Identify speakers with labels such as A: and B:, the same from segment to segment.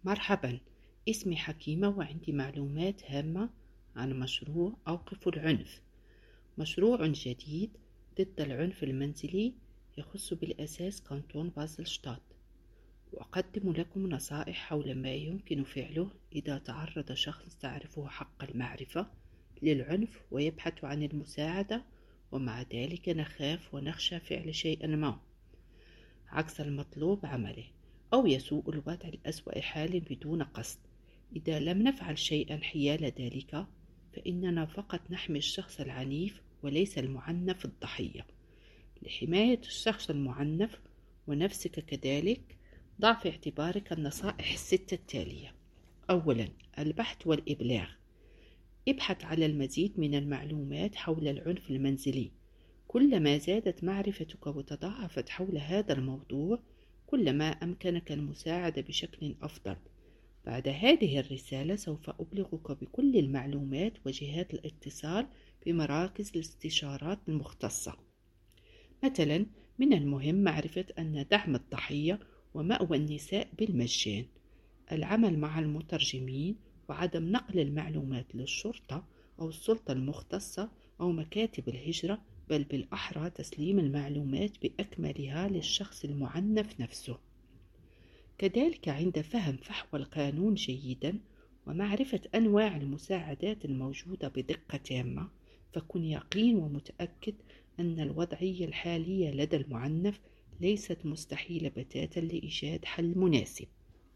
A: مرحبا، اسمي حكيمة وعندي معلومات هامة عن مشروع أوقف العنف. مشروع جديد ضد العنف المنزلي يخص بالأساس كانتون بازلشتات، وأقدم لكم نصائح حول ما يمكن فعله إذا تعرض شخص تعرفه حق المعرفة للعنف ويبحث عن المساعدة، ومع ذلك نخاف ونخشى فعل شيء ما عكس المطلوب عمله، أو يسوء الوضع لأسوأ حال بدون قصد. إذا لم نفعل شيئا حيال ذلك فإننا فقط نحمي الشخص العنيف وليس المعنف الضحية. لحماية الشخص المعنف ونفسك كذلك، ضع في اعتبارك النصائح الستة التالية. أولا، البحث والإبلاغ. ابحث على المزيد من المعلومات حول العنف المنزلي. كلما زادت معرفتك وتضاعفت حول هذا الموضوع، كلما أمكنك المساعدة بشكل أفضل. بعد هذه الرسالة سوف أبلغك بكل المعلومات وجهات الاتصال بمراكز الاستشارات المختصة. مثلا، من المهم معرفة أن دعم الضحية ومأوى النساء بالمجان، العمل مع المترجمين، وعدم نقل المعلومات للشرطة أو السلطة المختصة أو مكاتب الهجرة، بل بالأحرى تسليم المعلومات بأكملها للشخص المعنف نفسه. كذلك عند فهم فحوى القانون جيدا ومعرفة أنواع المساعدات الموجودة بدقة تامة، فكن يقين ومتأكد أن الوضعية الحالية لدى المعنف ليست مستحيلة بتاتا لإيجاد حل مناسب.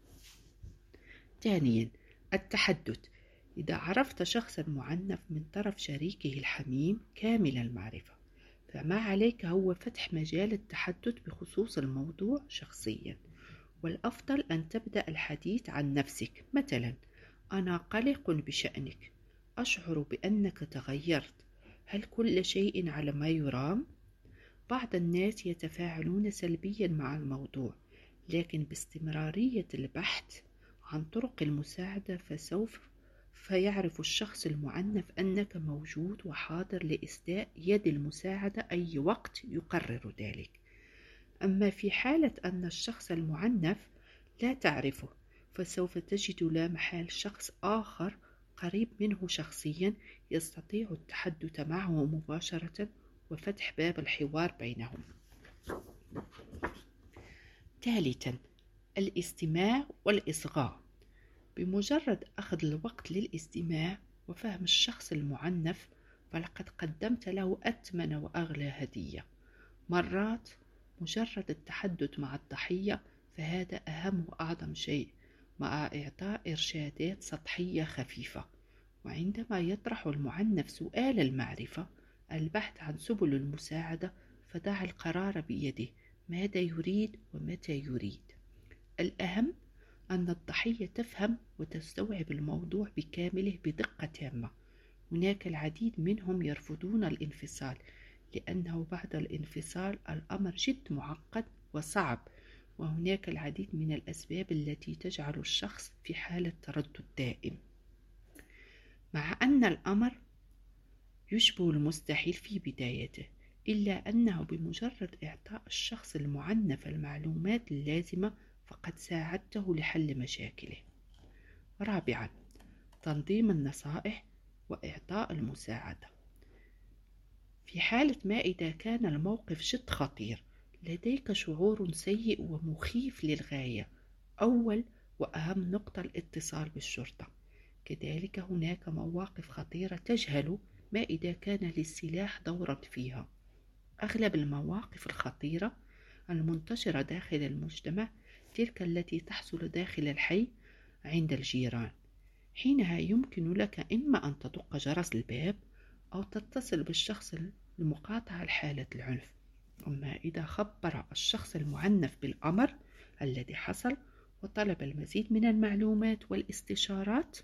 A: ثانيا، التحدث. إذا عرفت شخصا معنف من طرف شريكه الحميم كامل المعرفة، فما عليك هو فتح مجال التحدث بخصوص الموضوع شخصيا، والأفضل أن تبدأ الحديث عن نفسك. مثلا: أنا قلق بشأنك، أشعر بأنك تغيرت، هل كل شيء على ما يرام؟ بعض الناس يتفاعلون سلبيا مع الموضوع، لكن باستمرارية البحث عن طرق المساعدة فسوف يعرف الشخص المعنف أنك موجود وحاضر لإسداء يد المساعدة أي وقت يقرر ذلك. أما في حالة أن الشخص المعنف لا تعرفه، فسوف تجد لا محال شخص آخر قريب منه شخصيا يستطيع التحدث معه مباشرة وفتح باب الحوار بينهم. ثالثا، الاستماع والإصغاء. بمجرد أخذ الوقت للاستماع وفهم الشخص المعنف، فلقد قدمت له أثمن وأغلى هدية. مرات مجرد التحدث مع الضحية فهذا أهم وأعظم شيء، مع إعطاء إرشادات سطحية خفيفة. وعندما يطرح المعنف سؤال المعرفة، البحث عن سبل المساعدة، فدع القرار بيده، ماذا يريد ومتى يريد. الأهم أن الضحية تفهم وتستوعب الموضوع بكامله بدقة تامة. هناك العديد منهم يرفضون الانفصال، لأنه بعد الانفصال الأمر جد معقد وصعب، وهناك العديد من الأسباب التي تجعل الشخص في حالة تردد دائم. مع أن الأمر يشبه المستحيل في بدايته، إلا أنه بمجرد إعطاء الشخص المعنف المعلومات اللازمة فقد ساعدته لحل مشاكله. رابعا، تنظيم النصائح وإعطاء المساعدة. في حالة ما إذا كان الموقف جد خطير، لديك شعور سيء ومخيف للغاية، أول وأهم نقطة الاتصال بالشرطة. كذلك هناك مواقف خطيرة تجهل ما إذا كان للسلاح دورا فيها. أغلب المواقف الخطيرة المنتشرة داخل المجتمع تلك التي تحصل داخل الحي عند الجيران. حينها يمكن لك إما أن تدق جرس الباب أو تتصل بالشخص لمقاطعة حالة العنف. أما إذا خبر الشخص المعنف بالأمر الذي حصل وطلب المزيد من المعلومات والاستشارات،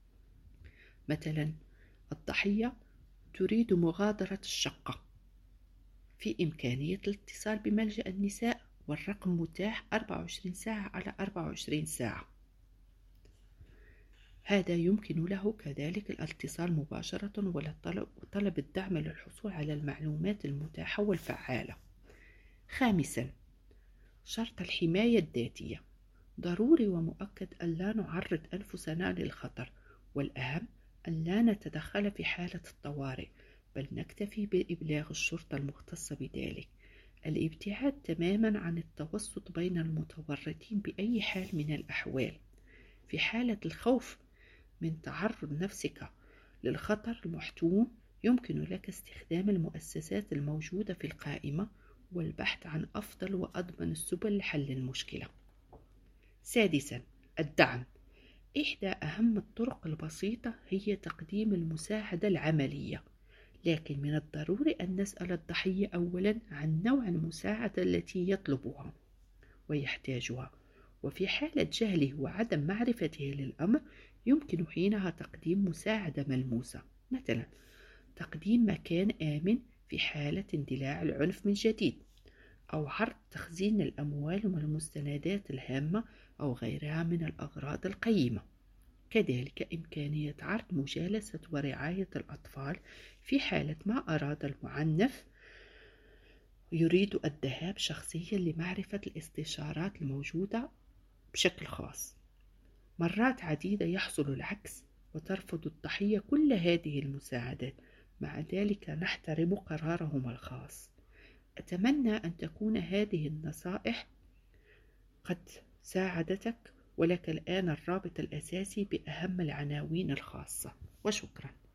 A: مثلا الضحية تريد مغادرة الشقة، في إمكانية الاتصال بملجأ النساء، والرقم متاح 24 ساعة على 24 ساعة. هذا يمكن له كذلك الاتصال مباشرة وطلب الدعم للحصول على المعلومات المتاحة والفعالة. خامسا، شرط الحماية الذاتية. ضروري ومؤكد أن لا نعرض أنفسنا للخطر، والأهم أن لا نتدخل في حالة الطوارئ، بل نكتفي بإبلاغ الشرطة المختصة بذلك. الابتعاد تماما عن التوسط بين المتورطين بأي حال من الأحوال. في حالة الخوف من تعرض نفسك للخطر المحتوم، يمكن لك استخدام المؤسسات الموجودة في القائمة والبحث عن أفضل وأضمن السبل لحل المشكلة. سادسا، الدعم. إحدى أهم الطرق البسيطة هي تقديم المساعدة العملية، لكن من الضروري أن نسأل الضحية أولا عن نوع المساعدة التي يطلبها ويحتاجها، وفي حالة جهله وعدم معرفته للأمر يمكن حينها تقديم مساعدة ملموسة، مثلا تقديم مكان آمن في حالة اندلاع العنف من جديد، أو عرض تخزين الأموال والمستندات الهامة أو غيرها من الأغراض القيمة. كذلك إمكانية عرض مجالسة ورعاية الأطفال في حالة ما أراد المعنف يريد الذهاب شخصيا لمعرفة الاستشارات الموجودة بشكل خاص. مرات عديدة يحصل العكس وترفض الضحية كل هذه المساعدات، مع ذلك نحترم قرارهم الخاص. أتمنى أن تكون هذه النصائح قد ساعدتك، ولك الآن الرابط الأساسي بأهم العناوين الخاصة، وشكرا.